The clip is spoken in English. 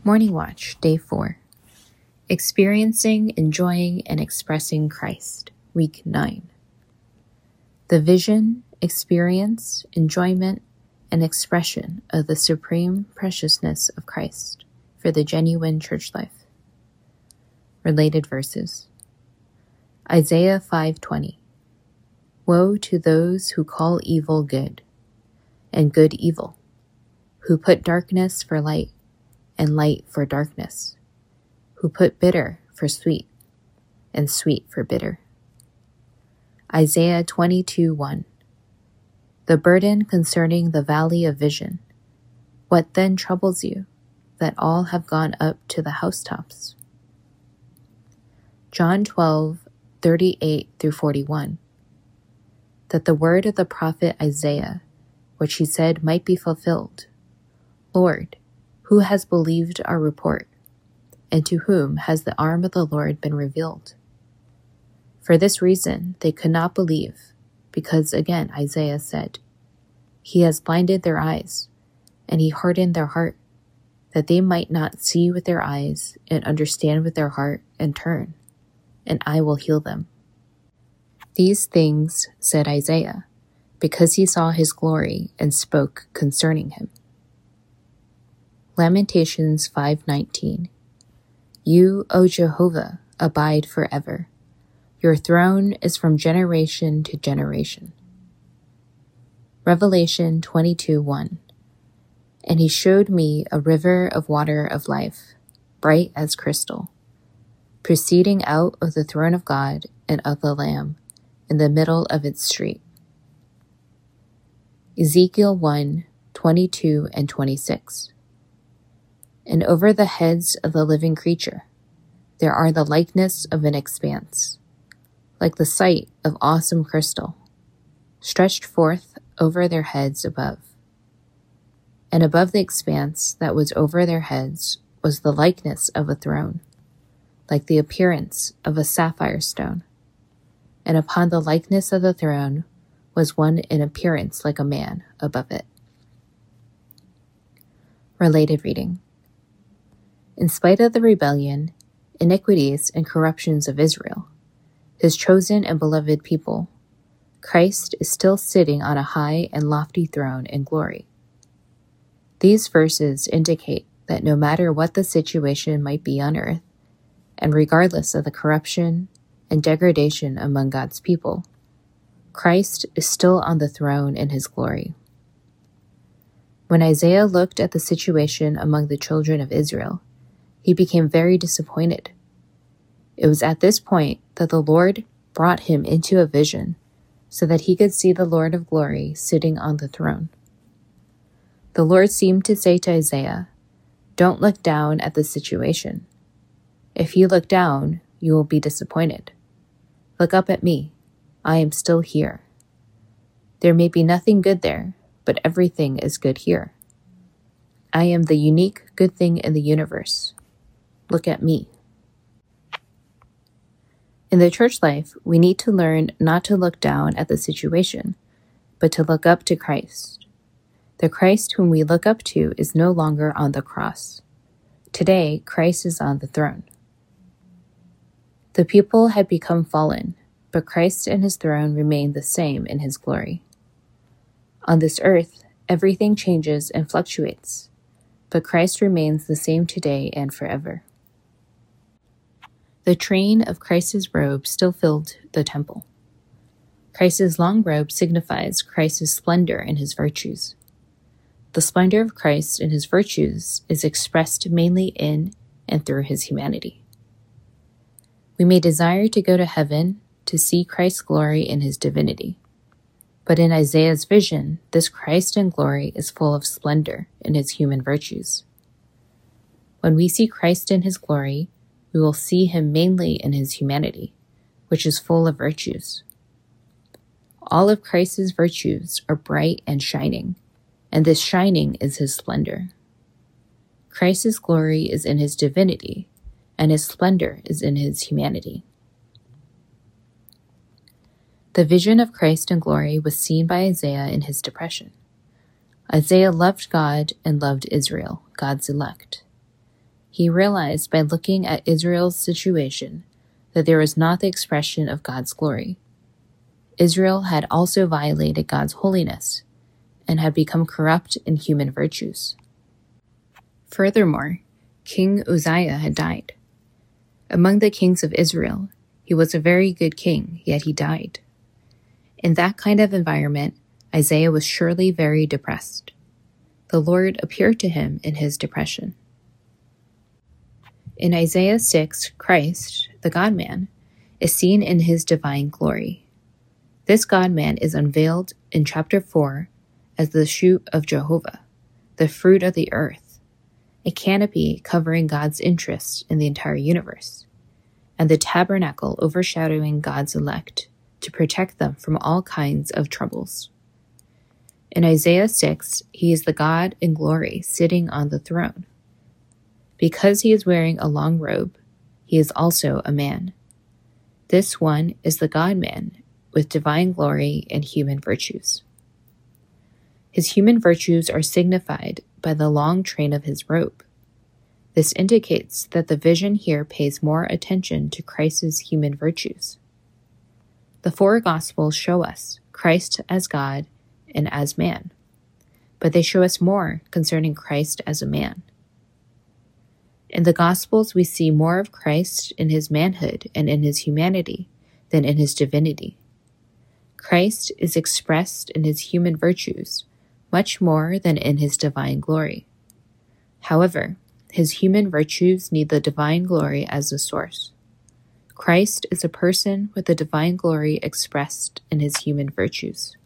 Morning Watch, Day 4. Experiencing, Enjoying, and Expressing Christ, Week 9. The vision, experience, enjoyment, and expression of the supreme preciousness of Christ for the genuine church life. Related verses. Isaiah 5:20. Woe to those who call evil good, and good evil, who put darkness for light, and light for darkness, who put bitter for sweet, and sweet for bitter. Isaiah 22:1. The burden concerning the valley of vision. What then troubles you, that all have gone up to the housetops? John 12:38-41. That the word of the prophet Isaiah, which he said might be fulfilled. Lord, who has believed our report, and to whom has the arm of the Lord been revealed? For this reason they could not believe, because again Isaiah said, He has blinded their eyes, and he hardened their heart, that they might not see with their eyes and understand with their heart and turn, and I will heal them. These things said Isaiah, because he saw his glory and spoke concerning him. Lamentations 5:19. You, O Jehovah, abide forever. Your throne is from generation to generation. Revelation 22:1. And he showed me a river of water of life, bright as crystal, proceeding out of the throne of God and of the Lamb, in the middle of its street. Ezekiel 1:22 and 26. And over the heads of the living creature, there are the likeness of an expanse, like the sight of awesome crystal, stretched forth over their heads above. And above the expanse that was over their heads was the likeness of a throne, like the appearance of a sapphire stone. And upon the likeness of the throne was one in appearance like a man above it. Related reading. In spite of the rebellion, iniquities, and corruptions of Israel, his chosen and beloved people, Christ is still sitting on a high and lofty throne in glory. These verses indicate that no matter what the situation might be on earth, and regardless of the corruption and degradation among God's people, Christ is still on the throne in his glory. When Isaiah looked at the situation among the children of Israel, he became very disappointed. It was at this point that the Lord brought him into a vision so that he could see the Lord of glory sitting on the throne. The Lord seemed to say to Isaiah, Don't look down at the situation. If you look down, you will be disappointed. Look up at me. I am still here. There may be nothing good there, but everything is good here. I am the unique good thing in the universe. Look at me. In the church life, we need to learn not to look down at the situation, but to look up to Christ. The Christ whom we look up to is no longer on the cross. Today, Christ is on the throne. The people had become fallen, but Christ and his throne remain the same in his glory. On this earth, everything changes and fluctuates, but Christ remains the same today and forever. The train of Christ's robe still filled the temple. Christ's long robe signifies Christ's splendor and his virtues. The splendor of Christ and his virtues is expressed mainly in and through his humanity. We may desire to go to heaven to see Christ's glory in his divinity, but in Isaiah's vision, this Christ in glory is full of splendor in his human virtues. When we see Christ in his glory, we will see him mainly in his humanity, which is full of virtues. All of Christ's virtues are bright and shining, and this shining is his splendor. Christ's glory is in his divinity, and his splendor is in his humanity. The vision of Christ in glory was seen by Isaiah in his depression. Isaiah loved God and loved Israel, God's elect. He realized by looking at Israel's situation that there was not the expression of God's glory. Israel had also violated God's holiness and had become corrupt in human virtues. Furthermore, King Uzziah had died. Among the kings of Israel, he was a very good king, yet he died. In that kind of environment, Isaiah was surely very depressed. The Lord appeared to him in his depression. In Isaiah 6, Christ, the God-man, is seen in his divine glory. This God-man is unveiled in chapter 4 as the shoot of Jehovah, the fruit of the earth, a canopy covering God's interest in the entire universe, and the tabernacle overshadowing God's elect to protect them from all kinds of troubles. In Isaiah 6, he is the God in glory sitting on the throne. Because he is wearing a long robe, he is also a man. This one is the God-man with divine glory and human virtues. His human virtues are signified by the long train of his robe. This indicates that the vision here pays more attention to Christ's human virtues. The four Gospels show us Christ as God and as man, but they show us more concerning Christ as a man. In the Gospels, we see more of Christ in his manhood and in his humanity than in his divinity. Christ is expressed in his human virtues much more than in his divine glory. However, his human virtues need the divine glory as the source. Christ is a person with the divine glory expressed in his human virtues.